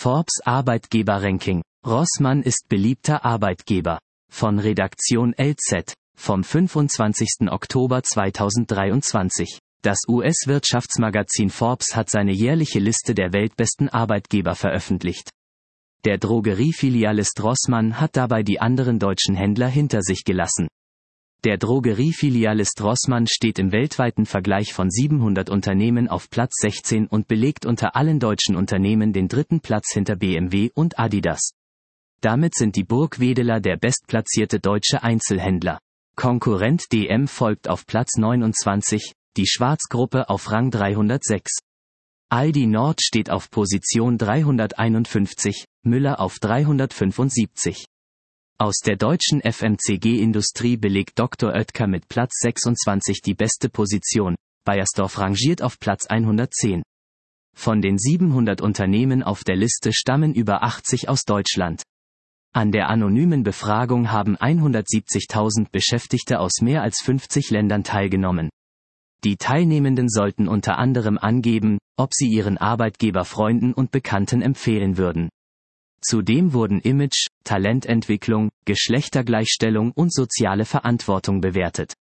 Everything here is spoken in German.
Forbes Arbeitgeber-Ranking. Rossmann ist beliebter Arbeitgeber. Von Redaktion LZ. Vom 25. Oktober 2023. Das US-Wirtschaftsmagazin Forbes hat seine jährliche Liste der weltbesten Arbeitgeber veröffentlicht. Der Drogeriefilialist Rossmann hat dabei die anderen deutschen Händler hinter sich gelassen. Der Drogeriefilialist Rossmann steht im weltweiten Vergleich von 700 Unternehmen auf Platz 16 und belegt unter allen deutschen Unternehmen den dritten Platz hinter BMW und Adidas. Damit sind die Burgwedeler der bestplatzierte deutsche Einzelhändler. Konkurrent DM folgt auf Platz 29, die Schwarz-Gruppe auf Rang 306. Aldi Nord steht auf Position 351, Müller auf 375. Aus der deutschen FMCG-Industrie belegt Dr. Oetker mit Platz 26 die beste Position, Beiersdorf rangiert auf Platz 110. Von den 700 Unternehmen auf der Liste stammen über 80 aus Deutschland. An der anonymen Befragung haben 170.000 Beschäftigte aus mehr als 50 Ländern teilgenommen. Die Teilnehmenden sollten unter anderem angeben, ob sie ihren Arbeitgeber Freunden und Bekannten empfehlen würden. Zudem wurden Image, Talententwicklung, Geschlechtergleichstellung und soziale Verantwortung bewertet.